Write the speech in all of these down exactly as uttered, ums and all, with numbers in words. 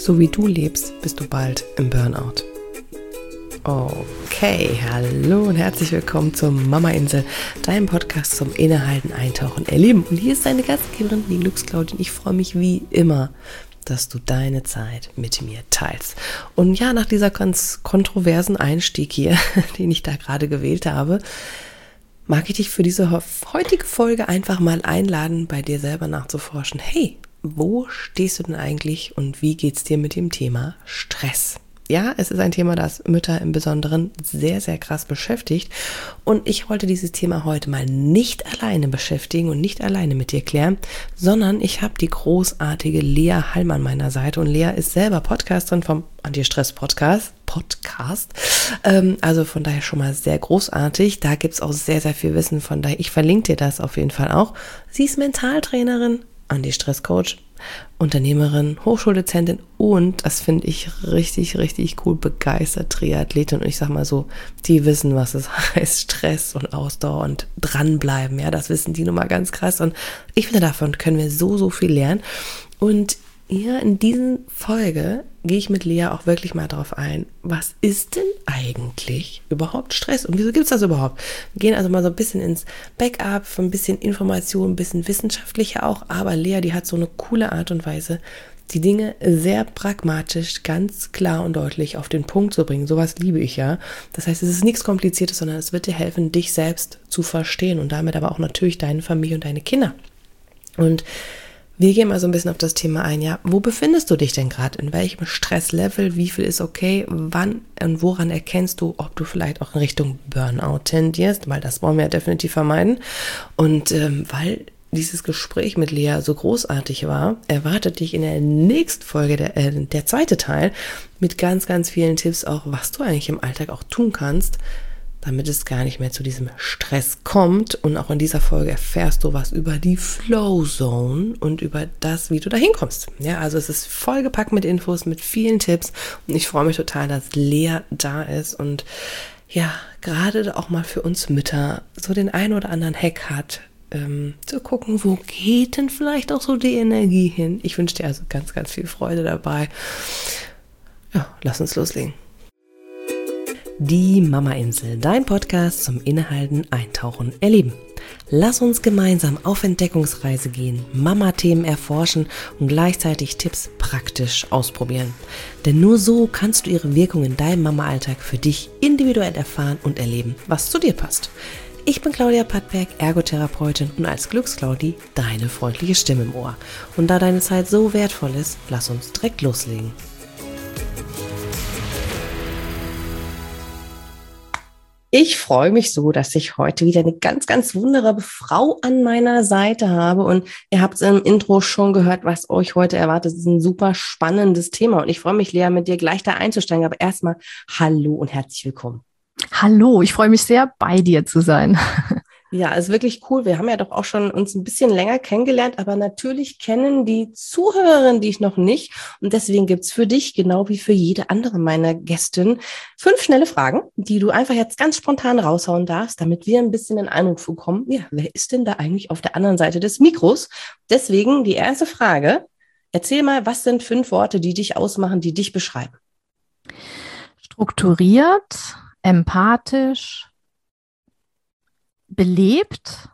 so wie du lebst, bist du bald im Burnout. Okay, hallo und herzlich willkommen zur Mama-Insel, deinem Podcast zum Innehalten, Eintauchen, Erleben. Und hier ist deine Gastgeberin, die Glücksclaudine. Ich freue mich wie immer, dass du deine Zeit mit mir teilst. Und ja, nach dieser ganz kontroversen Einstieg hier, den ich da gerade gewählt habe, mag ich dich für diese heutige Folge einfach mal einladen, bei dir selber nachzuforschen. Hey, wo stehst du denn eigentlich und wie geht's dir mit dem Thema Stress? Ja, es ist ein Thema, das Mütter im Besonderen sehr, sehr krass beschäftigt. Und ich wollte dieses Thema heute mal nicht alleine beschäftigen und nicht alleine mit dir klären, sondern ich habe die großartige Lea Halm an meiner Seite. Und Lea ist selber Podcasterin vom Anti-Stress-Podcast. Podcast. Ähm, also von daher schon mal sehr großartig. Da gibt's auch sehr, sehr viel Wissen. Von daher, ich verlinke dir das auf jeden Fall auch. Sie ist Mentaltrainerin, Anti-Stress-Coach, Unternehmerin, Hochschuldozentin und, das finde ich richtig, richtig cool, begeistert Triathletin. Und ich sag mal so, die wissen, was es heißt, Stress und Ausdauer und dranbleiben. Ja, das wissen die nun mal ganz krass. Und ich finde, davon können wir so, so viel lernen. Und ja, in dieser Folge gehe ich mit Lea auch wirklich mal darauf ein, was ist denn eigentlich überhaupt Stress und wieso gibt es das überhaupt? Wir gehen also mal so ein bisschen ins Backup, ein bisschen Information, ein bisschen wissenschaftlicher auch, aber Lea, die hat so eine coole Art und Weise, die Dinge sehr pragmatisch, ganz klar und deutlich auf den Punkt zu bringen. Sowas liebe ich ja. Das heißt, es ist nichts Kompliziertes, sondern es wird dir helfen, dich selbst zu verstehen und damit aber auch natürlich deine Familie und deine Kinder. Und wir gehen mal so ein bisschen auf das Thema ein, ja, wo befindest du dich denn gerade? In welchem Stresslevel? Wie viel ist okay? Wann und woran erkennst du, ob du vielleicht auch in Richtung Burnout tendierst? Weil das wollen wir ja definitiv vermeiden. Und ähm, weil dieses Gespräch mit Lea so großartig war, erwartet dich in der nächsten Folge, der, äh, der zweite Teil, mit ganz, ganz vielen Tipps auch, was du eigentlich im Alltag auch tun kannst, damit es gar nicht mehr zu diesem Stress kommt. Und auch in dieser Folge erfährst du was über die Flow Zone und über das, wie du da hinkommst. Ja, also es ist vollgepackt mit Infos, mit vielen Tipps. Und ich freue mich total, dass Lea da ist und ja, gerade auch mal für uns Mütter so den einen oder anderen Hack hat, ähm, zu gucken, wo geht denn vielleicht auch so die Energie hin. Ich wünsche dir also ganz, ganz viel Freude dabei. Ja, lass uns loslegen. Die Mama-Insel, dein Podcast zum Innehalten, Eintauchen, Erleben. Lass uns gemeinsam auf Entdeckungsreise gehen, Mama-Themen erforschen und gleichzeitig Tipps praktisch ausprobieren. Denn nur so kannst du ihre Wirkung in deinem Mama-Alltag für dich individuell erfahren und erleben, was zu dir passt. Ich bin Claudia Pattberg, Ergotherapeutin und als Glücksclaudi deine freundliche Stimme im Ohr. Und da deine Zeit so wertvoll ist, lass uns direkt loslegen. Ich freue mich so, dass ich heute wieder eine ganz, ganz wunderbare Frau an meiner Seite habe. Und ihr habt es im Intro schon gehört, was euch heute erwartet. Es ist ein super spannendes Thema. Und ich freue mich, Lea, mit dir gleich da einzusteigen. Aber erstmal hallo und herzlich willkommen. Hallo, ich freue mich sehr, bei dir zu sein. Ja, ist wirklich cool. Wir haben ja doch auch schon uns ein bisschen länger kennengelernt, aber natürlich kennen die Zuhörerinnen dich noch nicht. Und deswegen gibt's für dich, genau wie für jede andere meiner Gästin, fünf schnelle Fragen, die du einfach jetzt ganz spontan raushauen darfst, damit wir ein bisschen einen Eindruck bekommen, ja, wer ist denn da eigentlich auf der anderen Seite des Mikros? Deswegen die erste Frage. Erzähl mal, was sind fünf Worte, die dich ausmachen, die dich beschreiben? Strukturiert, empathisch, belebt,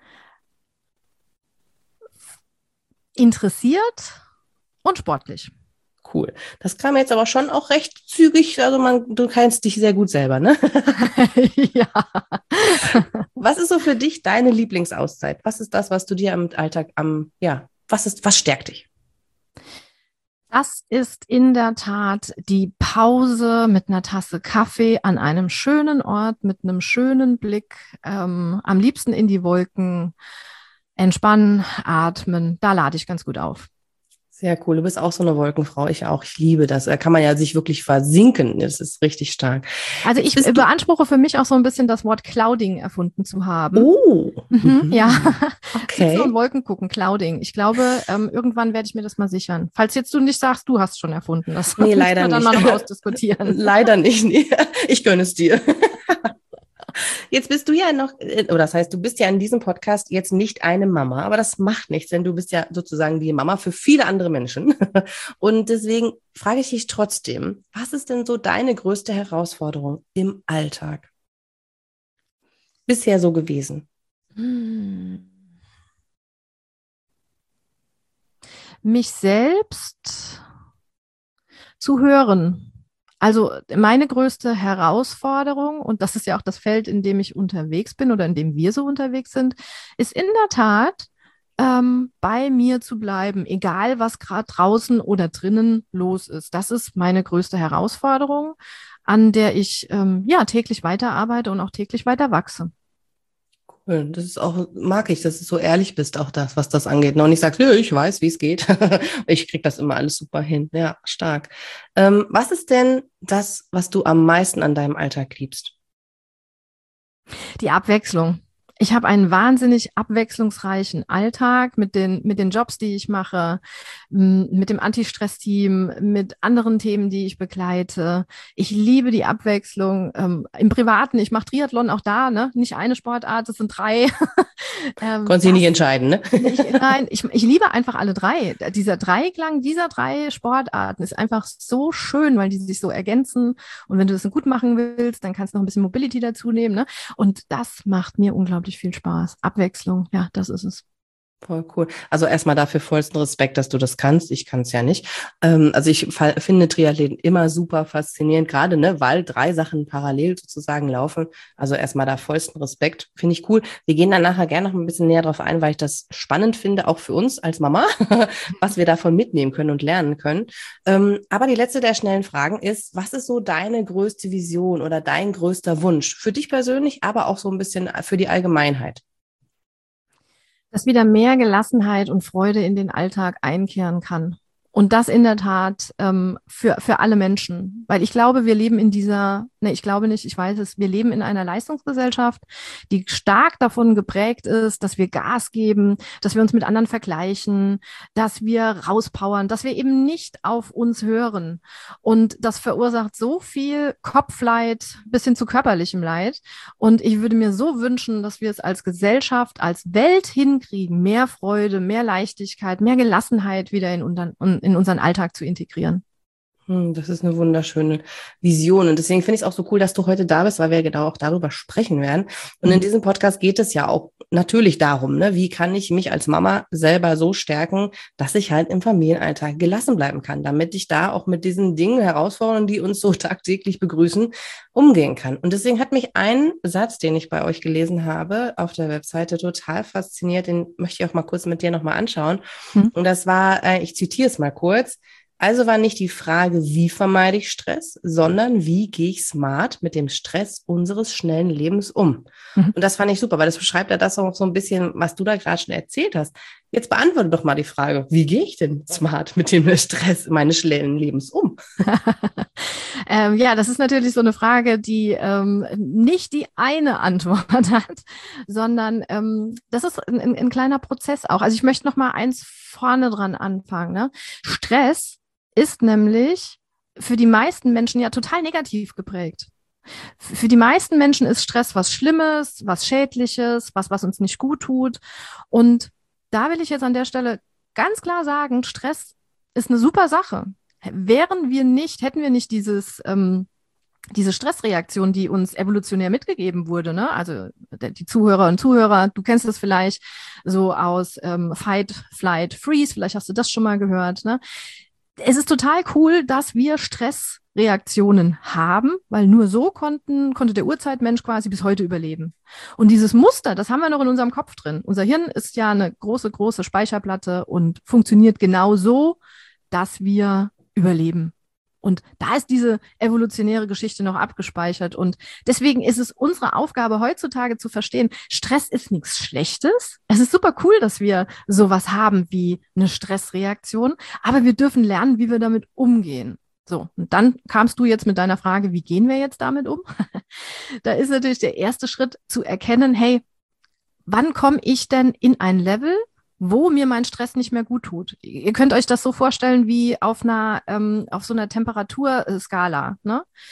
interessiert und sportlich. Cool. Das kam jetzt aber schon auch recht zügig, also man, du kennst dich sehr gut selber, ne? Ja. Was ist so für dich deine Lieblingsauszeit? Was ist das, was du dir im Alltag am, ja, was ist, was stärkt dich? Das ist in der Tat die Pause mit einer Tasse Kaffee an einem schönen Ort mit einem schönen Blick, ähm, am liebsten in die Wolken, entspannen, atmen. Da lade ich ganz gut auf. Sehr cool. Du bist auch so eine Wolkenfrau. Ich auch. Ich liebe das. Da kann man ja sich wirklich versinken. Das ist richtig stark. Also ich beanspruche für mich auch so ein bisschen das Wort Clouding erfunden zu haben. Oh. Mhm, ja. Okay. Sitzen und Wolken gucken, Clouding. Ich glaube, ähm, irgendwann werde ich mir das mal sichern. Falls jetzt du nicht sagst, du hast schon erfunden. Das nee, leider wir dann nicht. mal noch ausdiskutieren. Leider nicht. Nee. Ich gönne es dir. Jetzt bist du ja noch, oder das heißt, du bist ja in diesem Podcast jetzt nicht eine Mama, aber das macht nichts, denn du bist ja sozusagen die Mama für viele andere Menschen. Und deswegen frage ich dich trotzdem, was ist denn so deine größte Herausforderung im Alltag bisher so gewesen? Hm. Mich selbst zu hören. Also meine größte Herausforderung, und das ist ja auch das Feld, in dem ich unterwegs bin oder in dem wir so unterwegs sind, ist in der Tat, ähm, bei mir zu bleiben, egal was gerade draußen oder drinnen los ist. Das ist meine größte Herausforderung, an der ich ähm, ja täglich weiterarbeite und auch täglich weiter wachse. Cool. Das ist auch, mag ich, dass du so ehrlich bist, auch das, was das angeht. Und nicht sagst, nö, ich weiß, wie es geht. Ich krieg das immer alles super hin. Ja, stark. Ähm, was ist denn das, was du am meisten an deinem Alltag liebst? Die Abwechslung. Ich habe einen wahnsinnig abwechslungsreichen Alltag mit den, mit den Jobs, die ich mache, mit dem Anti-Stress-Team, mit anderen Themen, die ich begleite. Ich liebe die Abwechslung. Ähm, im Privaten, ich mache Triathlon auch da, ne? Nicht eine Sportart, es sind drei. ähm, Konntest dich nicht entscheiden, ne? Ich, nein, ich, ich liebe einfach alle drei. Dieser Dreiklang dieser drei Sportarten ist einfach so schön, weil die sich so ergänzen. Und wenn du das gut machen willst, dann kannst du noch ein bisschen Mobility dazu nehmen, ne? Und das macht mir unglaublich viel Spaß. Abwechslung, ja, das ist es. Voll cool. Also erstmal dafür vollsten Respekt, dass du das kannst. Ich kann es ja nicht. Ähm, also ich fa- finde Triathleten immer super faszinierend, gerade ne, weil drei Sachen parallel sozusagen laufen. Also erstmal da vollsten Respekt. Finde ich cool. Wir gehen dann nachher gerne noch ein bisschen näher drauf ein, weil ich das spannend finde, auch für uns als Mama, was wir davon mitnehmen können und lernen können. Ähm, aber die letzte der schnellen Fragen ist, was ist so deine größte Vision oder dein größter Wunsch? Für dich persönlich, aber auch so ein bisschen für die Allgemeinheit. Dass wieder mehr Gelassenheit und Freude in den Alltag einkehren kann. Und das in der Tat ähm, für, für alle Menschen. Weil ich glaube, wir leben in dieser, ne, ich glaube nicht, ich weiß es, wir leben in einer Leistungsgesellschaft, die stark davon geprägt ist, dass wir Gas geben, dass wir uns mit anderen vergleichen, dass wir rauspowern, dass wir eben nicht auf uns hören. Und das verursacht so viel Kopfleid bis hin zu körperlichem Leid. Und ich würde mir so wünschen, dass wir es als Gesellschaft, als Welt hinkriegen, mehr Freude, mehr Leichtigkeit, mehr Gelassenheit wieder in unseren, in unseren Alltag zu integrieren. Hm, Das ist eine wunderschöne Vision. Und deswegen finde ich es auch so cool, dass du heute da bist, weil wir genau auch darüber sprechen werden. Und in Mhm. diesem Podcast geht es ja auch natürlich darum, ne, wie kann ich mich als Mama selber so stärken, dass ich halt im Familienalltag gelassen bleiben kann, damit ich da auch mit diesen Dingen, Herausforderungen, die uns so tagtäglich begrüßen, umgehen kann. Und deswegen hat mich ein Satz, den ich bei euch gelesen habe, auf der Webseite total fasziniert. Den möchte ich auch mal kurz mit dir nochmal anschauen. Mhm. Und das war, äh, ich zitiere es mal kurz: Also war nicht die Frage, wie vermeide ich Stress, sondern wie gehe ich smart mit dem Stress unseres schnellen Lebens um? Mhm. Und das fand ich super, weil das beschreibt ja das auch so ein bisschen, was du da gerade schon erzählt hast. Jetzt beantworte doch mal die Frage, wie gehe ich denn smart mit dem Stress meines schnellen Lebens um? ähm, ja, das ist natürlich so eine Frage, die ähm, nicht die eine Antwort hat, sondern ähm, das ist ein, ein, ein kleiner Prozess auch. Also ich möchte noch mal eins vorne dran anfangen. Ne? Stress ist nämlich für die meisten Menschen ja total negativ geprägt. Für die meisten Menschen ist Stress was Schlimmes, was Schädliches, was, was uns nicht gut tut. Und da will ich jetzt an der Stelle ganz klar sagen, Stress ist eine super Sache. Wären wir nicht, hätten wir nicht dieses, ähm, diese Stressreaktion, die uns evolutionär mitgegeben wurde, ne? Also die Zuhörer und Zuhörer, du kennst das vielleicht so aus ähm, Fight, Flight, Freeze, vielleicht hast du das schon mal gehört, ne? Es ist total cool, dass wir Stressreaktionen haben, weil nur so konnten, konnte der Urzeitmensch quasi bis heute überleben. Und dieses Muster, das haben wir noch in unserem Kopf drin. Unser Hirn ist ja eine große, große Speicherplatte und funktioniert genau so, dass wir überleben. Und da ist diese evolutionäre Geschichte noch abgespeichert. Und deswegen ist es unsere Aufgabe heutzutage zu verstehen, Stress ist nichts Schlechtes. Es ist super cool, dass wir sowas haben wie eine Stressreaktion, aber wir dürfen lernen, wie wir damit umgehen. So, und dann kamst du jetzt mit deiner Frage, wie gehen wir jetzt damit um? Da ist natürlich der erste Schritt zu erkennen, hey, wann komme ich denn in ein Level, wo mir mein Stress nicht mehr gut tut? Ihr könnt euch das so vorstellen wie auf einer, ähm, auf so einer Temperaturskala, ne?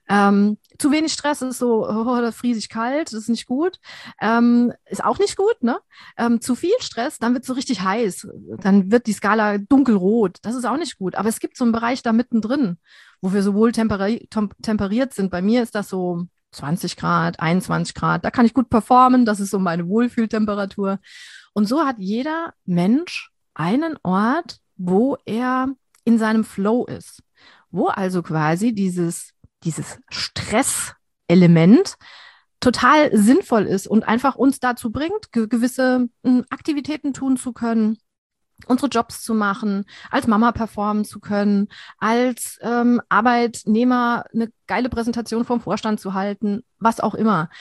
Ähm, zu wenig Stress ist so, oh, da friese ich kalt, das ist nicht gut. Ähm, ist auch nicht gut, ne? Ähm, zu viel Stress, dann wird es so richtig heiß. Dann wird die Skala dunkelrot. Das ist auch nicht gut. Aber es gibt so einen Bereich da mittendrin, wo wir sowohl temperi tem temperiert sind. Bei mir ist das so zwanzig Grad, einundzwanzig Grad. Da kann ich gut performen. Das ist so meine Wohlfühltemperatur. Und so hat jeder Mensch einen Ort, wo er in seinem Flow ist. Wo also quasi dieses dieses Stresselement total sinnvoll ist und einfach uns dazu bringt, ge gewisse äh, Aktivitäten tun zu können, unsere Jobs zu machen, als Mama performen zu können, als ähm, Arbeitnehmer eine geile Präsentation vom Vorstand zu halten, was auch immer.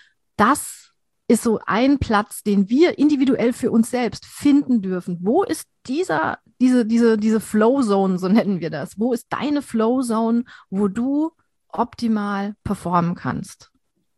Das ist so ein Platz, den wir individuell für uns selbst finden dürfen. Wo ist dieser, diese, diese, diese Flow-Zone, so nennen wir das? Wo ist deine Flow-Zone, wo du optimal performen kannst?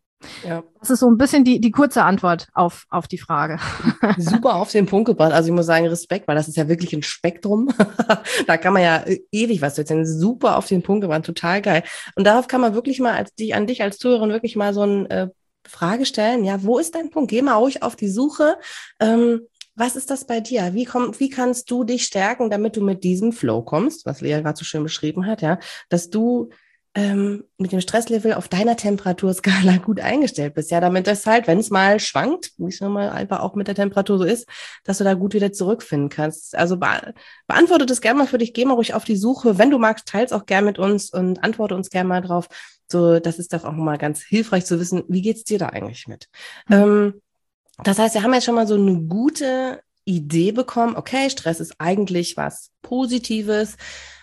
Ja. Das ist so ein bisschen die, die kurze Antwort auf, auf die Frage. Super auf den Punkt gebracht. Also ich muss sagen, Respekt, weil das ist ja wirklich ein Spektrum. Da kann man ja ewig was erzählen. Super auf den Punkt gebracht, total geil. Und darauf kann man wirklich mal als die, an dich als Zuhörerin wirklich mal so eine äh, Frage stellen. Ja, wo ist dein Punkt? Geh mal ruhig auf die Suche. Ähm, was ist das bei dir? Wie, komm, wie kannst du dich stärken, damit du mit diesem Flow kommst, was Lea gerade so schön beschrieben hat, ja, dass du ähm, mit dem Stresslevel auf deiner Temperaturskala gut eingestellt bist, ja, damit das halt, wenn es mal schwankt, wie es nun mal einfach auch mit der Temperatur so ist, dass du da gut wieder zurückfinden kannst. Also be beantworte das gerne mal für dich, geh mal ruhig auf die Suche. Wenn du magst, teils auch gerne mit uns und antworte uns gerne mal drauf. So, das ist doch auch mal ganz hilfreich zu wissen, wie geht's dir da eigentlich mit? Mhm. Ähm, das heißt, wir haben jetzt schon mal so eine gute Idee bekommen. Okay, Stress ist eigentlich was Positives.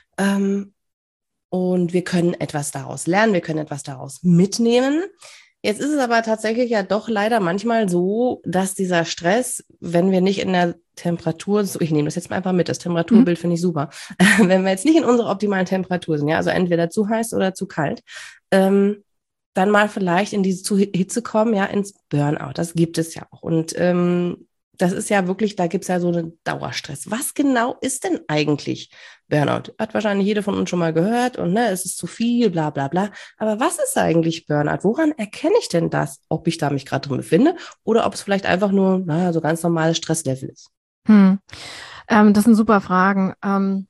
Ähm, Und wir können etwas daraus lernen, wir können etwas daraus mitnehmen. Jetzt ist es aber tatsächlich ja doch leider manchmal so, dass dieser Stress, wenn wir nicht in der Temperatur, ich nehme das jetzt mal einfach mit, das Temperaturbild mhm. finde ich super, wenn wir jetzt nicht in unserer optimalen Temperatur sind, ja, also entweder zu heiß oder zu kalt, ähm, dann mal vielleicht in diese Hitze kommen, ja, ins Burnout. Das gibt es ja auch. Und ähm, das ist ja wirklich, da gibt es ja so einen Dauerstress. Was genau ist denn eigentlich Burnout? Hat wahrscheinlich jeder von uns schon mal gehört und ne, es ist zu viel, bla bla bla. Aber was ist eigentlich Burnout? Woran erkenne ich denn das, ob ich da mich gerade drin befinde oder ob es vielleicht einfach nur, naja, so ganz normales Stresslevel ist? Hm. Ähm, das sind super Fragen. Ähm,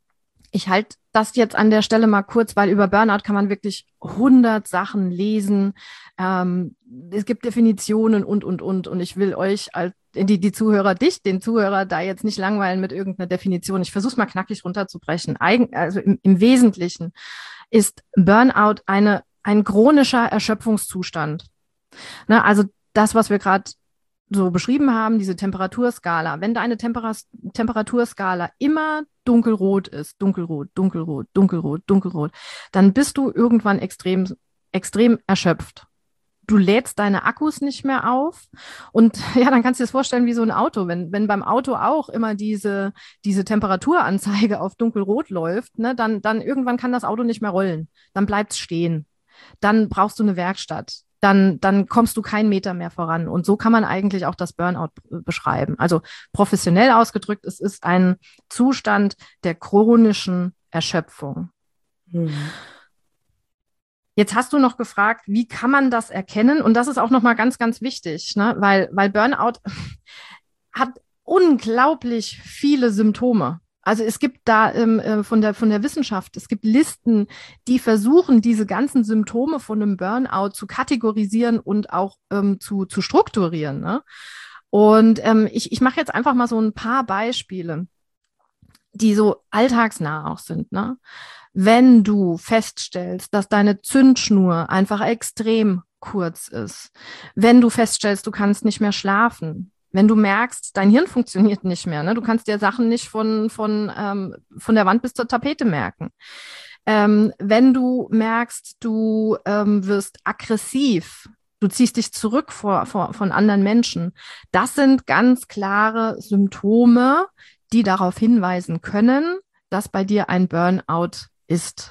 ich halte das jetzt an der Stelle mal kurz, weil über Burnout kann man wirklich hundert Sachen lesen. Ähm, es gibt Definitionen und, und, und. Und ich will euch als die, die Zuhörer, dich, den Zuhörer, da jetzt nicht langweilen mit irgendeiner Definition. Ich versuche es mal knackig runterzubrechen. Eigen, also im, im Wesentlichen ist Burnout eine, ein chronischer Erschöpfungszustand. Ne, also das, was wir gerade so beschrieben haben, diese Temperaturskala. Wenn deine Temper Temperaturskala immer dunkelrot ist, dunkelrot, dunkelrot, dunkelrot, dunkelrot, dann bist du irgendwann extrem, extrem erschöpft. Du lädst deine Akkus nicht mehr auf und ja, dann kannst du dir das vorstellen wie so ein Auto. Wenn, wenn beim Auto auch immer diese, diese Temperaturanzeige auf dunkelrot läuft, ne, dann, dann irgendwann kann das Auto nicht mehr rollen. Dann bleibt es stehen. Dann brauchst du eine Werkstatt. Dann, dann kommst du keinen Meter mehr voran. Und so kann man eigentlich auch das Burnout beschreiben. Also professionell ausgedrückt, es ist ein Zustand der chronischen Erschöpfung. Mhm. Jetzt hast du noch gefragt, wie kann man das erkennen? Und das ist auch nochmal ganz, ganz wichtig, ne? weil, weil Burnout hat unglaublich viele Symptome. Also es gibt da ähm, von der, von der Wissenschaft, es gibt Listen, die versuchen, diese ganzen Symptome von einem Burnout zu kategorisieren und auch ähm, zu, zu strukturieren. Ne? Und ähm, ich, ich mache jetzt einfach mal so ein paar Beispiele, die so alltagsnah auch sind. Ne? Wenn du feststellst, dass deine Zündschnur einfach extrem kurz ist, wenn du feststellst, du kannst nicht mehr schlafen, wenn du merkst, dein Hirn funktioniert nicht mehr, ne? Du kannst dir Sachen nicht von, von, ähm, von der Wand bis zur Tapete merken. Ähm, wenn du merkst, du ähm, wirst aggressiv, du ziehst dich zurück vor, vor, von anderen Menschen, das sind ganz klare Symptome, die darauf hinweisen können, dass bei dir ein Burnout ist.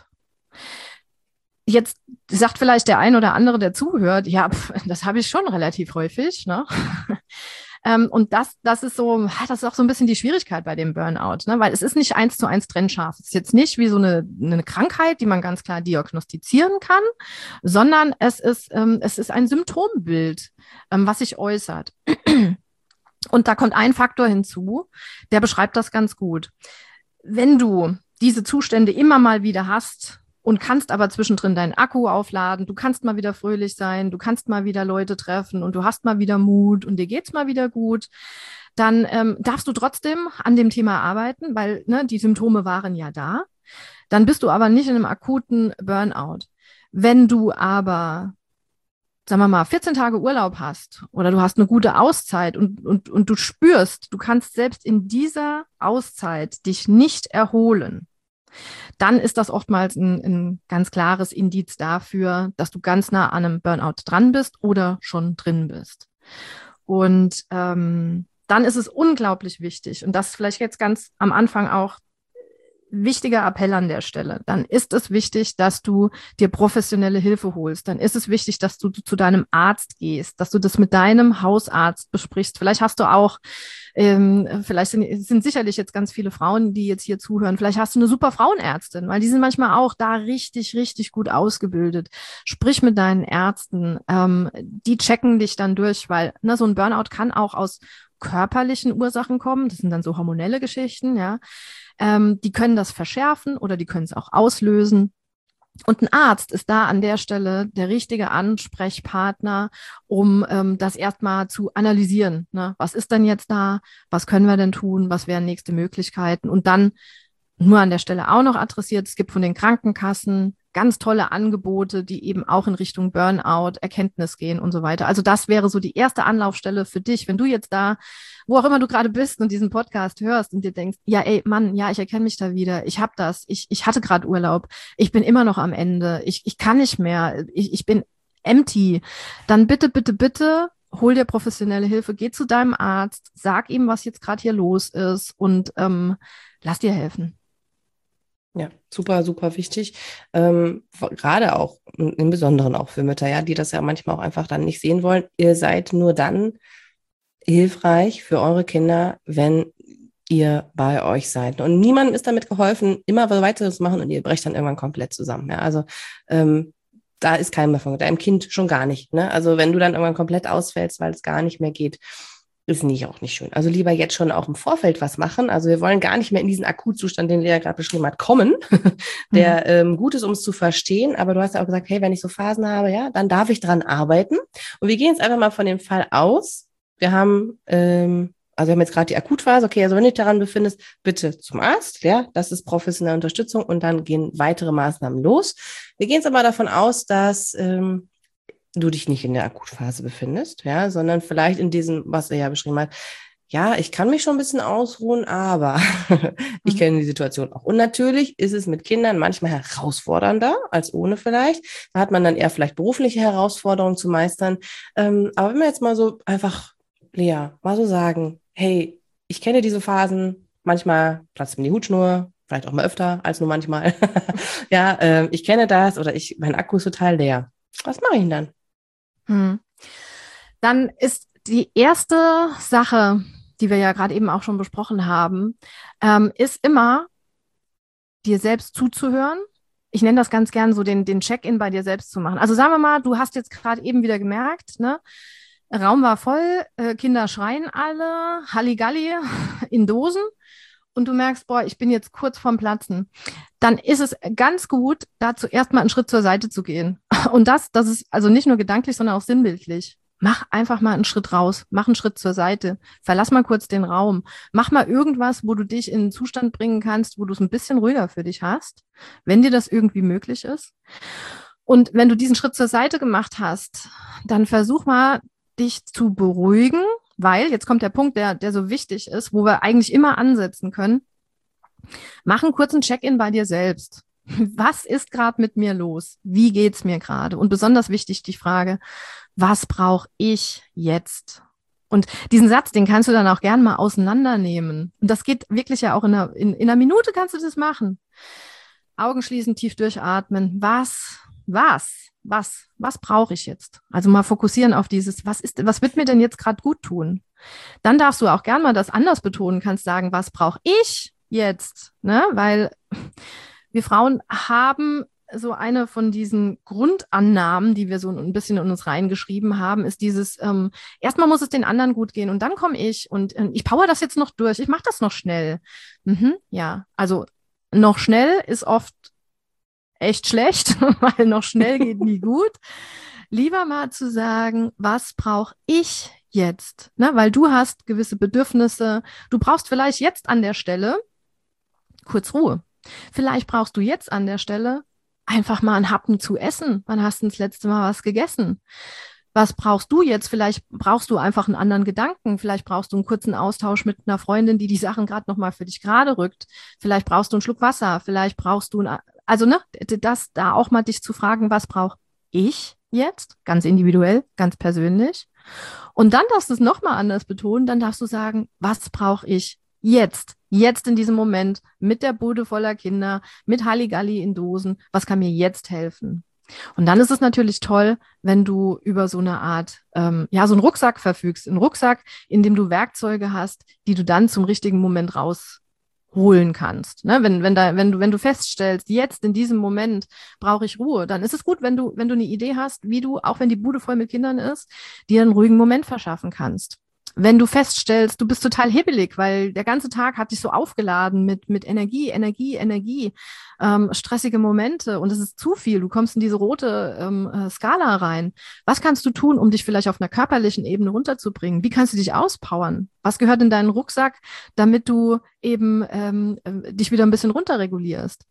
Jetzt sagt vielleicht der ein oder andere, der zuhört, ja, pf, das habe ich schon relativ häufig, ne? Ähm, und das, das ist so, das ist auch so ein bisschen die Schwierigkeit bei dem Burnout, ne? Weil es ist nicht eins zu eins trennscharf. Es ist jetzt nicht wie so eine, eine Krankheit, die man ganz klar diagnostizieren kann, sondern es ist, ähm, es ist ein Symptombild, ähm, was sich äußert. Und da kommt ein Faktor hinzu, der beschreibt das ganz gut. Wenn du diese Zustände immer mal wieder hast und kannst aber zwischendrin deinen Akku aufladen, du kannst mal wieder fröhlich sein, du kannst mal wieder Leute treffen und du hast mal wieder Mut und dir geht's mal wieder gut, dann ähm, darfst du trotzdem an dem Thema arbeiten, weil ne, die Symptome waren ja da. Dann bist du aber nicht in einem akuten Burnout. Wenn du aber sagen wir mal, vierzehn Tage Urlaub hast oder du hast eine gute Auszeit und, und, und du spürst, du kannst selbst in dieser Auszeit dich nicht erholen, dann ist das oftmals ein, ein ganz klares Indiz dafür, dass du ganz nah an einem Burnout dran bist oder schon drin bist. Und ähm, dann ist es unglaublich wichtig, und das ist vielleicht jetzt ganz am Anfang auch wichtiger Appell an der Stelle. Dann ist es wichtig, dass du dir professionelle Hilfe holst. Dann ist es wichtig, dass du zu deinem Arzt gehst, dass du das mit deinem Hausarzt besprichst. Vielleicht hast du auch, ähm, vielleicht sind, sind sicherlich jetzt ganz viele Frauen, die jetzt hier zuhören. Vielleicht hast du eine super Frauenärztin, weil die sind manchmal auch da richtig, richtig gut ausgebildet. Sprich mit deinen Ärzten. Ähm, die checken dich dann durch, weil ne, so ein Burnout kann auch aus körperlichen Ursachen kommen. Das sind dann so hormonelle Geschichten, ja. Ähm, die können das verschärfen oder die können es auch auslösen. Und ein Arzt ist da an der Stelle der richtige Ansprechpartner, um ähm, das erstmal zu analysieren. Ne? Was ist denn jetzt da? Was können wir denn tun? Was wären nächste Möglichkeiten? Und dann nur an der Stelle auch noch adressiert, es gibt von den Krankenkassen ganz tolle Angebote, die eben auch in Richtung Burnout, Erkenntnis gehen und so weiter. Also das wäre so die erste Anlaufstelle für dich, wenn du jetzt da, wo auch immer du gerade bist und diesen Podcast hörst und dir denkst, ja, ey, Mann, ja, ich erkenne mich da wieder, ich habe das, ich, ich hatte gerade Urlaub, ich bin immer noch am Ende, ich, ich kann nicht mehr, ich, ich bin empty, dann bitte, bitte, bitte hol dir professionelle Hilfe, geh zu deinem Arzt, sag ihm, was jetzt gerade hier los ist und ähm, lass dir helfen. Ja, super, super wichtig. Ähm, gerade auch, im Besonderen auch für Mütter, ja, die das ja manchmal auch einfach dann nicht sehen wollen. Ihr seid nur dann hilfreich für eure Kinder, wenn ihr bei euch seid. Und niemandem ist damit geholfen, immer weiter zu machen und ihr brecht dann irgendwann komplett zusammen. Ja, also ähm, da ist keinem davon, deinem Kind schon gar nicht. Ne? Also wenn du dann irgendwann komplett ausfällst, weil es gar nicht mehr geht, ist nicht auch nicht schön. Also lieber jetzt schon auch im Vorfeld was machen. Also wir wollen gar nicht mehr in diesen Akutzustand, den Lea gerade beschrieben hat, kommen, der mhm. ähm, gut ist, um es zu verstehen. Aber du hast ja auch gesagt, hey, wenn ich so Phasen habe, ja, dann darf ich dran arbeiten. Und wir gehen jetzt einfach mal von dem Fall aus. Wir haben, ähm, also wir haben jetzt gerade die Akutphase. Okay, also wenn du dich daran befindest, bitte zum Arzt. Ja, das ist professionelle Unterstützung und dann gehen weitere Maßnahmen los. Wir gehen jetzt aber davon aus, dass ähm, du dich nicht in der Akutphase befindest, ja, sondern vielleicht in diesem, was er ja beschrieben hat, ja, ich kann mich schon ein bisschen ausruhen, aber ich mhm. kenne die Situation auch. Und natürlich ist es mit Kindern manchmal herausfordernder als ohne vielleicht. Da hat man dann eher vielleicht berufliche Herausforderungen zu meistern. Ähm, aber wenn wir jetzt mal so einfach, Lea, mal so sagen, hey, ich kenne diese Phasen, manchmal platzt mir die Hutschnur, vielleicht auch mal öfter als nur manchmal. ja, äh, ich kenne das oder ich, mein Akku ist total leer. Was mache ich denn dann? Hm. Dann ist die erste Sache, die wir ja gerade eben auch schon besprochen haben, ähm, ist immer, dir selbst zuzuhören. Ich nenne das ganz gern so, den, den Check-in bei dir selbst zu machen. Also sagen wir mal, du hast jetzt gerade eben wieder gemerkt, ne, Raum war voll, äh, Kinder schreien alle, Halligalli in Dosen. Und du merkst, boah, ich bin jetzt kurz vorm Platzen, dann ist es ganz gut, da zuerst mal einen Schritt zur Seite zu gehen. Und das, das ist also nicht nur gedanklich, sondern auch sinnbildlich. Mach einfach mal einen Schritt raus, mach einen Schritt zur Seite, verlass mal kurz den Raum, mach mal irgendwas, wo du dich in einen Zustand bringen kannst, wo du es ein bisschen ruhiger für dich hast, wenn dir das irgendwie möglich ist. Und wenn du diesen Schritt zur Seite gemacht hast, dann versuch mal, dich zu beruhigen, weil, jetzt kommt der Punkt, der, der so wichtig ist, wo wir eigentlich immer ansetzen können. Mach einen kurzen Check-in bei dir selbst. Was ist gerade mit mir los? Wie geht's mir gerade? Und besonders wichtig die Frage, was brauche ich jetzt? Und diesen Satz, den kannst du dann auch gern mal auseinandernehmen. Und das geht wirklich ja auch in einer, in, in einer Minute kannst du das machen. Augen schließen, tief durchatmen. Was was, was, was brauche ich jetzt? Also mal fokussieren auf dieses, was ist, was wird mir denn jetzt gerade gut tun? Dann darfst du auch gern mal das anders betonen, kannst sagen, was brauche ich jetzt? Ne? Weil wir Frauen haben so eine von diesen Grundannahmen, die wir so ein bisschen in uns reingeschrieben haben, ist dieses, ähm, erstmal muss es den anderen gut gehen und dann komme ich und äh, ich power das jetzt noch durch, ich mache das noch schnell. Mhm, ja, also noch schnell ist oft echt schlecht, weil noch schnell geht nie gut. Lieber mal zu sagen, was brauche ich jetzt? Ne? Weil du hast gewisse Bedürfnisse, du brauchst vielleicht jetzt an der Stelle kurz Ruhe. Vielleicht brauchst du jetzt an der Stelle einfach mal einen Happen zu essen. Wann hast du das letzte Mal was gegessen? Was brauchst du jetzt? Vielleicht brauchst du einfach einen anderen Gedanken. Vielleicht brauchst du einen kurzen Austausch mit einer Freundin, die die Sachen gerade nochmal für dich gerade rückt. Vielleicht brauchst du einen Schluck Wasser. Vielleicht brauchst du, ein, also ne, das da auch mal dich zu fragen, was brauche ich jetzt? Ganz individuell, ganz persönlich. Und dann darfst du es nochmal anders betonen. Dann darfst du sagen, was brauche ich jetzt? Jetzt in diesem Moment mit der Bude voller Kinder, mit Halligalli in Dosen. Was kann mir jetzt helfen? Und dann ist es natürlich toll, wenn du über so eine Art, ähm, ja, so einen Rucksack verfügst. Einen Rucksack, in dem du Werkzeuge hast, die du dann zum richtigen Moment rausholen kannst. Ne? Wenn, wenn, da, wenn, du, wenn du feststellst, jetzt in diesem Moment brauche ich Ruhe, dann ist es gut, wenn du, wenn du eine Idee hast, wie du, auch wenn die Bude voll mit Kindern ist, dir einen ruhigen Moment verschaffen kannst. Wenn du feststellst, du bist total hibbelig, weil der ganze Tag hat dich so aufgeladen mit, mit Energie, Energie, Energie, ähm, stressige Momente und es ist zu viel, du kommst in diese rote ähm, äh, Skala rein. Was kannst du tun, um dich vielleicht auf einer körperlichen Ebene runterzubringen? Wie kannst du dich auspowern? Was gehört in deinen Rucksack, damit du eben ähm, äh, dich wieder ein bisschen runterregulierst?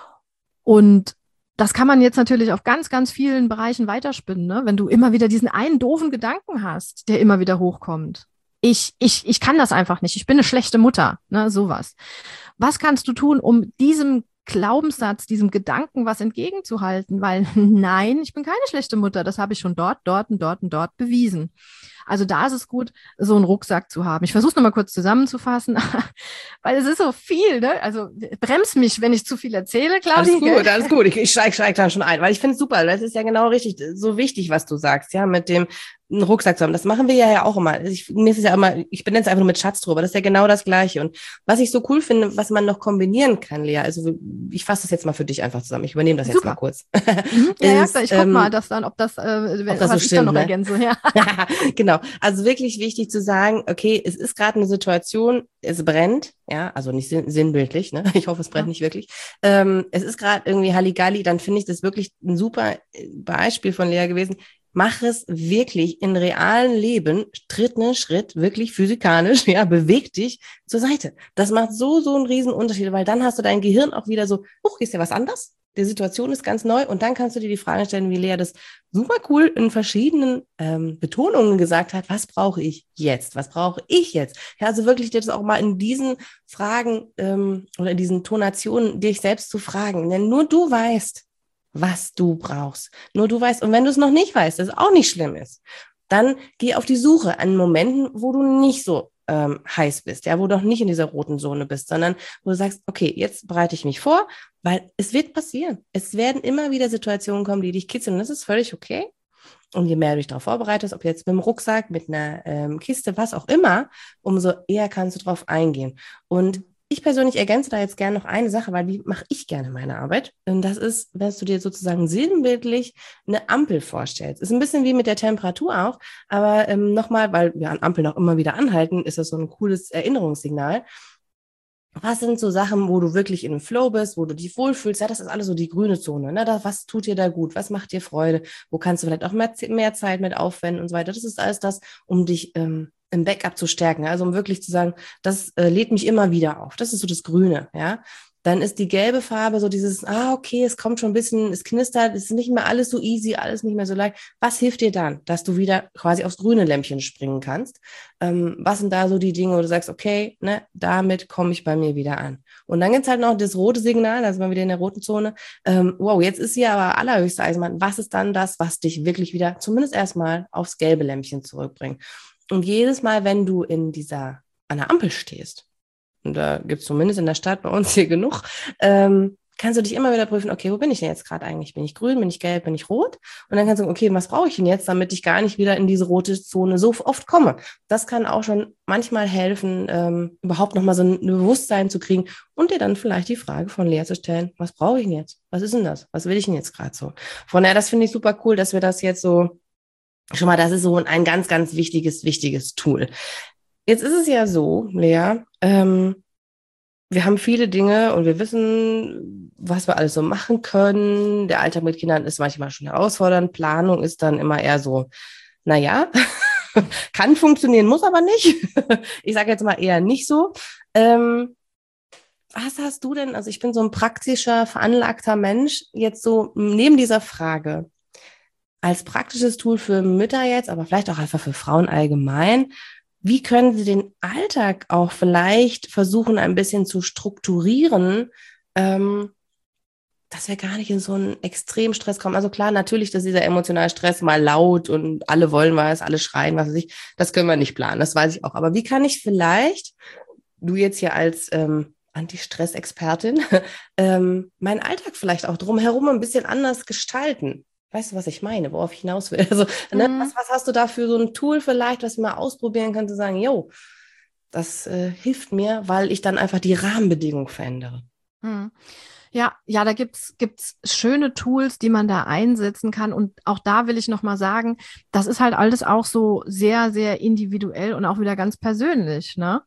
Und das kann man jetzt natürlich auf ganz, ganz vielen Bereichen weiterspinnen, ne? Wenn du immer wieder diesen einen doofen Gedanken hast, der immer wieder hochkommt. Ich, ich, ich kann das einfach nicht. Ich bin eine schlechte Mutter, ne? Sowas. Was kannst du tun, um diesem Glaubenssatz, diesem Gedanken was entgegenzuhalten? Weil nein, ich bin keine schlechte Mutter. Das habe ich schon dort, dort und dort und dort bewiesen. Also da ist es gut, so einen Rucksack zu haben. Ich versuche es nochmal kurz zusammenzufassen, weil es ist so viel, ne? Also bremst mich, wenn ich zu viel erzähle, Claudia. Alles gut, alles gut. Ich, ich steige steig da schon ein, weil ich finde es super. Das ist ja genau richtig, so wichtig, was du sagst, ja, mit dem einen Rucksack zu haben. Das machen wir ja, ja auch immer. Ich nenne es ja immer, ich benenne es einfach nur mit Schatztruhe, das ist ja genau das Gleiche. Und was ich so cool finde, was man noch kombinieren kann, Lea, also ich fasse das jetzt mal für dich einfach zusammen. Ich übernehme das jetzt Super. mal kurz. Mhm. Ja, ist, ja, ich guck ähm, mal, dass dann, ob das, äh, wenn, ob das so was stimmt, ich dann noch ne? ergänze. Ja. Genau. Also wirklich wichtig zu sagen, okay, es ist gerade eine Situation, es brennt, ja, also nicht sinn- sinnbildlich, ne? Ich hoffe, es brennt Ja. nicht wirklich. Ähm, es ist gerade irgendwie Halligalli, dann finde ich das wirklich ein super Beispiel von Lea gewesen. Mach es wirklich in realen Leben, Schritt ne Schritt, wirklich physikalisch, ja, beweg dich zur Seite. Das macht so, so einen riesen Unterschied, weil dann hast du dein Gehirn auch wieder so, huch, ist ja was anders? Die Situation ist ganz neu und dann kannst du dir die Frage stellen, wie Lea das super cool in verschiedenen ähm, Betonungen gesagt hat, was brauche ich jetzt? Was brauche ich jetzt? Ja, also wirklich dir das auch mal in diesen Fragen ähm, oder in diesen Tonationen dich selbst zu fragen, denn nur du weißt, was du brauchst. Nur du weißt, und wenn du es noch nicht weißt, das auch nicht schlimm ist, dann geh auf die Suche an Momenten, wo du nicht so ähm, heiß bist, ja, wo du noch nicht in dieser roten Zone bist, sondern wo du sagst, okay, jetzt bereite ich mich vor, weil es wird passieren. Es werden immer wieder Situationen kommen, die dich kitzeln und das ist völlig okay. Und je mehr du dich darauf vorbereitest, ob jetzt mit dem Rucksack, mit einer ähm, Kiste, was auch immer, umso eher kannst du drauf eingehen. Und ich persönlich ergänze da jetzt gerne noch eine Sache, weil die mache ich gerne meine Arbeit. Und das ist, wenn du dir sozusagen sinnbildlich eine Ampel vorstellst. Ist ein bisschen wie mit der Temperatur auch, aber ähm, nochmal, weil wir an Ampeln auch immer wieder anhalten, ist das so ein cooles Erinnerungssignal. Was sind so Sachen, wo du wirklich in einem Flow bist, wo du dich wohlfühlst? Ja, das ist alles so die grüne Zone. Ne? Da, was tut dir da gut? Was macht dir Freude? Wo kannst du vielleicht auch mehr, mehr Zeit mit aufwenden und so weiter? Das ist alles das, um dich ähm, im Backup zu stärken. Also um wirklich zu sagen, das äh, lädt mich immer wieder auf. Das ist so das Grüne, ja. Dann ist die gelbe Farbe so dieses, ah, okay, es kommt schon ein bisschen, es knistert, es ist nicht mehr alles so easy, alles nicht mehr so leicht. Was hilft dir dann, dass du wieder quasi aufs grüne Lämpchen springen kannst? Ähm, was sind da so die Dinge, wo du sagst, okay, ne, damit komme ich bei mir wieder an. Und dann gibt's halt noch das rote Signal, da sind wir wieder in der roten Zone. Ähm, wow, jetzt ist hier aber allerhöchste Eisenbahn. Was ist dann das, was dich wirklich wieder zumindest erstmal aufs gelbe Lämpchen zurückbringt? Und jedes Mal, wenn du in dieser, an der Ampel stehst, und da gibt es zumindest in der Stadt bei uns hier genug, ähm, kannst du dich immer wieder prüfen, okay, wo bin ich denn jetzt gerade eigentlich? Bin ich grün, bin ich gelb, bin ich rot? Und dann kannst du sagen, okay, was brauche ich denn jetzt, damit ich gar nicht wieder in diese rote Zone so oft komme? Das kann auch schon manchmal helfen, ähm, überhaupt nochmal so ein Bewusstsein zu kriegen und dir dann vielleicht die Frage von Lea zu stellen, was brauche ich denn jetzt? Was ist denn das? Was will ich denn jetzt gerade so? Von daher, das finde ich super cool, dass wir das jetzt so, schon mal, das ist so ein ganz, ganz wichtiges, wichtiges Tool. Jetzt ist es ja so, Lea, ähm, wir haben viele Dinge und wir wissen, was wir alles so machen können. Der Alltag mit Kindern ist manchmal schon herausfordernd. Planung ist dann immer eher so, naja, kann funktionieren, muss aber nicht. Ich sage jetzt mal eher nicht so. Ähm, was hast du denn, also ich bin so ein praktischer, veranlagter Mensch, jetzt so neben dieser Frage, als praktisches Tool für Mütter jetzt, aber vielleicht auch einfach für Frauen allgemein, wie können sie den Alltag auch vielleicht versuchen, ein bisschen zu strukturieren, ähm, dass wir gar nicht in so einen Extremstress kommen? Also klar, natürlich, dass dieser emotionale Stress mal laut und alle wollen was, alle schreien, was weiß ich, das können wir nicht planen, das weiß ich auch. Aber wie kann ich vielleicht, du jetzt hier als ähm, Anti-Stress-Expertin, ähm, meinen Alltag vielleicht auch drumherum ein bisschen anders gestalten? Weißt du, was ich meine, worauf ich hinaus will? Also, ne, Mhm. was, was hast du da für so ein Tool vielleicht, was wir mal ausprobieren können, zu sagen, jo, das äh, hilft mir, weil ich dann einfach die Rahmenbedingungen verändere. Mhm. Ja, ja, da gibt's gibt's schöne Tools, die man da einsetzen kann. Und auch da will ich nochmal sagen, das ist halt alles auch so sehr, sehr individuell und auch wieder ganz persönlich, ne?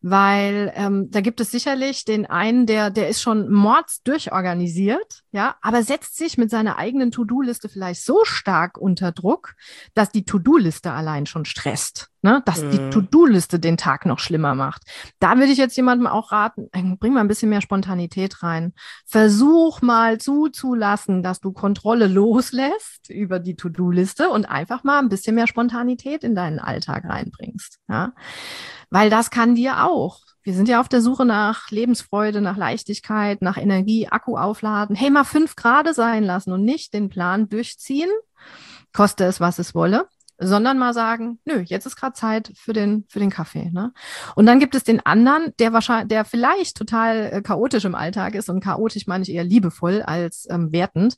Weil ähm, da gibt es sicherlich den einen, der, der ist schon mordsdurchorganisiert, ja, aber setzt sich mit seiner eigenen To-Do-Liste vielleicht so stark unter Druck, dass die To-Do-Liste allein schon stresst, ne? Dass die Mhm. To-Do-Liste den Tag noch schlimmer macht. Da würde ich jetzt jemandem auch raten, bring mal ein bisschen mehr Spontanität rein. Versuch mal zuzulassen, dass du Kontrolle loslässt über die To-Do-Liste und einfach mal ein bisschen mehr Spontanität in deinen Alltag reinbringst, ja? Weil das kann dir auch. Wir sind ja auf der Suche nach Lebensfreude, nach Leichtigkeit, nach Energie, Akku aufladen. Hey, mal fünf Grad sein lassen und nicht den Plan durchziehen, koste es, was es wolle, sondern mal sagen, nö, jetzt ist gerade Zeit für den, für den Kaffee, ne? Und dann gibt es den anderen, der wahrscheinlich, der vielleicht total äh, chaotisch im Alltag ist, und chaotisch meine ich eher liebevoll als ähm, wertend,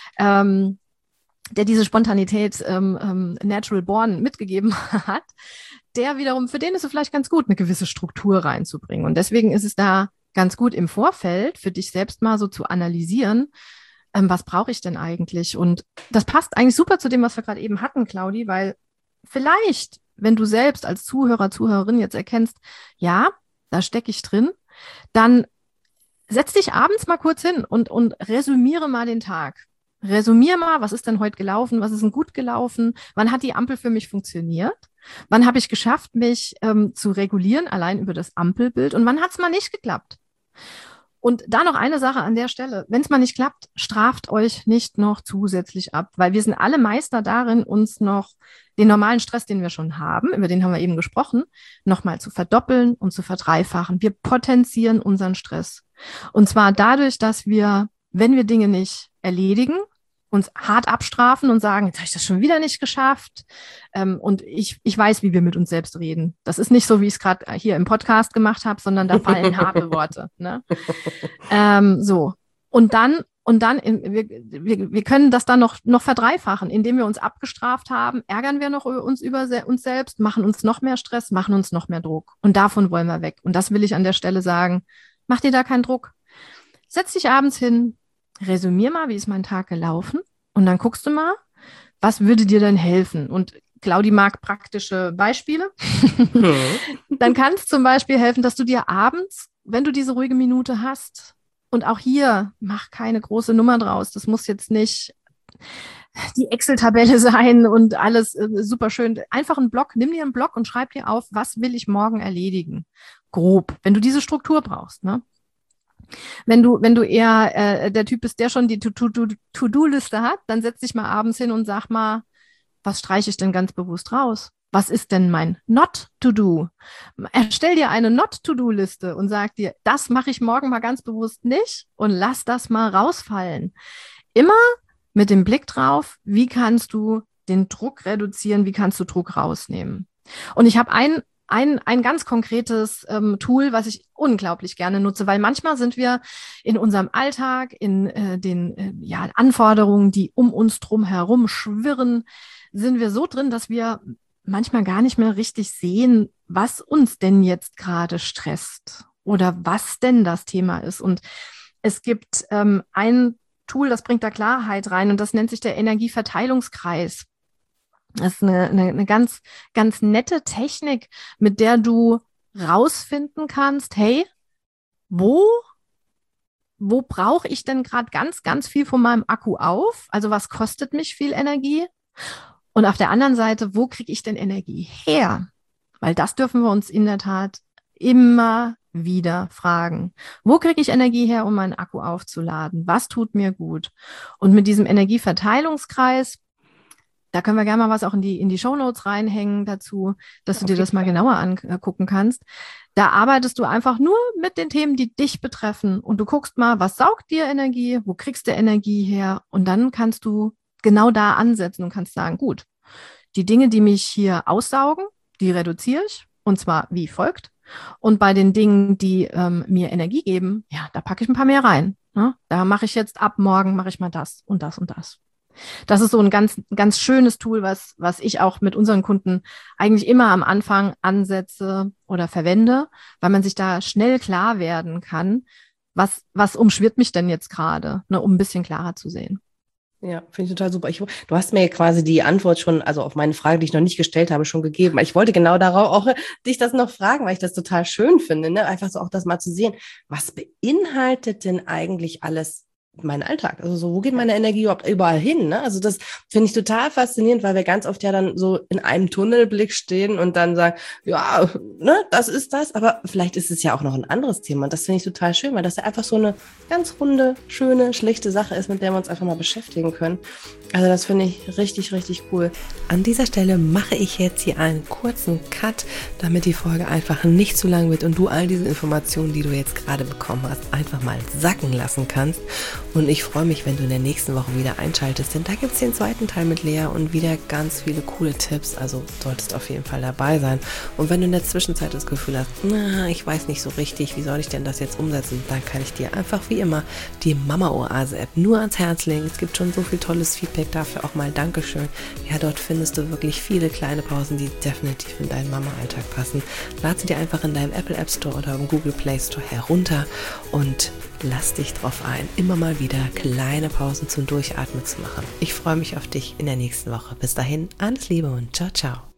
ähm, der diese Spontanität ähm, ähm, natural born mitgegeben hat, der wiederum, für den ist es vielleicht ganz gut, eine gewisse Struktur reinzubringen. Und deswegen ist es da ganz gut im Vorfeld für dich selbst mal so zu analysieren, ähm, was brauche ich denn eigentlich? Und das passt eigentlich super zu dem, was wir gerade eben hatten, Claudi, weil vielleicht, wenn du selbst als Zuhörer, Zuhörerin jetzt erkennst, ja, da stecke ich drin, dann setz dich abends mal kurz hin und, und resümiere mal den Tag. Resümier mal, was ist denn heute gelaufen? Was ist denn gut gelaufen? Wann hat die Ampel für mich funktioniert? Wann habe ich geschafft, mich ähm, zu regulieren, allein über das Ampelbild? Und wann hat es mal nicht geklappt? Und da noch eine Sache an der Stelle. Wenn es mal nicht klappt, straft euch nicht noch zusätzlich ab, weil wir sind alle Meister darin, uns noch den normalen Stress, den wir schon haben, über den haben wir eben gesprochen, nochmal zu verdoppeln und zu verdreifachen. Wir potenzieren unseren Stress. Und zwar dadurch, dass wir, wenn wir Dinge nicht erledigen, uns hart abstrafen und sagen, jetzt habe ich das schon wieder nicht geschafft. Ähm, und ich, ich weiß, wie wir mit uns selbst reden. Das ist nicht so, wie ich es gerade hier im Podcast gemacht habe, sondern da fallen harte Worte. Ne? Ähm, so. Und dann, und dann, in, wir, wir, wir können das dann noch, noch verdreifachen, indem wir uns abgestraft haben, ärgern wir noch uns über se- uns selbst, machen uns noch mehr Stress, machen uns noch mehr Druck. Und davon wollen wir weg. Und das will ich an der Stelle sagen. Mach dir da keinen Druck. Setz dich abends hin, resümier mal, wie ist mein Tag gelaufen, und dann guckst du mal, was würde dir denn helfen? Und Claudi mag praktische Beispiele. Hm. Dann kann es zum Beispiel helfen, dass du dir abends, wenn du diese ruhige Minute hast, und auch hier, mach keine große Nummer draus, das muss jetzt nicht die Excel-Tabelle sein und alles äh, super schön. Einfach einen Block, nimm dir einen Block und schreib dir auf, was will ich morgen erledigen? Grob, wenn du diese Struktur brauchst, ne? Wenn du, wenn du eher äh, der Typ bist, der schon die To-Do-Liste hat, dann setz dich mal abends hin und sag mal, was streiche ich denn ganz bewusst raus? Was ist denn mein Not-to-Do? Erstell dir eine Not-to-Do-Liste und sag dir, das mache ich morgen mal ganz bewusst nicht und lass das mal rausfallen. Immer mit dem Blick drauf, wie kannst du den Druck reduzieren, wie kannst du Druck rausnehmen? Und ich habe ein ein, ein ganz konkretes ähm, Tool, was ich unglaublich gerne nutze, weil manchmal sind wir in unserem Alltag, in äh, den äh, ja, Anforderungen, die um uns drum herum schwirren, sind wir so drin, dass wir manchmal gar nicht mehr richtig sehen, was uns denn jetzt gerade stresst oder was denn das Thema ist. Und es gibt ähm, ein Tool, das bringt da Klarheit rein und das nennt sich der Energieverteilungskreis. Das ist eine, eine, eine ganz, ganz nette Technik, mit der du rausfinden kannst, hey, wo, wo brauche ich denn gerade ganz, ganz viel von meinem Akku auf? Also was kostet mich viel Energie? Und auf der anderen Seite, wo kriege ich denn Energie her? Weil das dürfen wir uns in der Tat immer wieder fragen. Wo kriege ich Energie her, um meinen Akku aufzuladen? Was tut mir gut? Und mit diesem Energieverteilungskreis, da können wir gerne mal was auch in die, in die Shownotes reinhängen dazu, dass du dir das mal genauer angucken kannst. Da arbeitest du einfach nur mit den Themen, die dich betreffen. Und du guckst mal, was saugt dir Energie? Wo kriegst du Energie her? Und dann kannst du genau da ansetzen und kannst sagen, gut, die Dinge, die mich hier aussaugen, die reduziere ich. Und zwar wie folgt. Und bei den Dingen, die ähm, mir Energie geben, ja, da packe ich ein paar mehr rein. Ne? Da mache ich jetzt ab morgen, mache ich mal das und das und das. Das ist so ein ganz, ganz schönes Tool, was, was ich auch mit unseren Kunden eigentlich immer am Anfang ansetze oder verwende, weil man sich da schnell klar werden kann, was, was umschwirrt mich denn jetzt gerade, ne, um ein bisschen klarer zu sehen. Ja, finde ich total super. Ich, du hast mir quasi die Antwort schon, also auf meine Frage, die ich noch nicht gestellt habe, schon gegeben. Ich wollte genau darauf auch dich das noch fragen, weil ich das total schön finde, ne? Einfach so auch das mal zu sehen. Was beinhaltet denn eigentlich alles mein Alltag? Also so, wo geht meine Energie überhaupt überall hin? Ne? Also das finde ich total faszinierend, weil wir ganz oft ja dann so in einem Tunnelblick stehen und dann sagen, ja, ne, das ist das, aber vielleicht ist es ja auch noch ein anderes Thema. Und das finde ich total schön, weil das ja einfach so eine ganz runde, schöne, schlichte Sache ist, mit der wir uns einfach mal beschäftigen können. Also das finde ich richtig, richtig cool. An dieser Stelle mache ich jetzt hier einen kurzen Cut, damit die Folge einfach nicht zu lang wird und du all diese Informationen, die du jetzt gerade bekommen hast, einfach mal sacken lassen kannst. Und ich freue mich, wenn du in der nächsten Woche wieder einschaltest, denn da gibt es den zweiten Teil mit Lea und wieder ganz viele coole Tipps, also solltest auf jeden Fall dabei sein. Und wenn du in der Zwischenzeit das Gefühl hast, na, ich weiß nicht so richtig, wie soll ich denn das jetzt umsetzen, dann kann ich dir einfach wie immer die Mama-Oase-App nur ans Herz legen. Es gibt schon so viel tolles Feedback dafür, auch mal Dankeschön. Ja, dort findest du wirklich viele kleine Pausen, die definitiv in deinen Mama-Alltag passen. Lad sie dir einfach in deinem Apple App Store oder im Google Play Store herunter und lass dich drauf ein, immer mal wieder kleine Pausen zum Durchatmen zu machen. Ich freue mich auf dich in der nächsten Woche. Bis dahin, alles Liebe und ciao, ciao.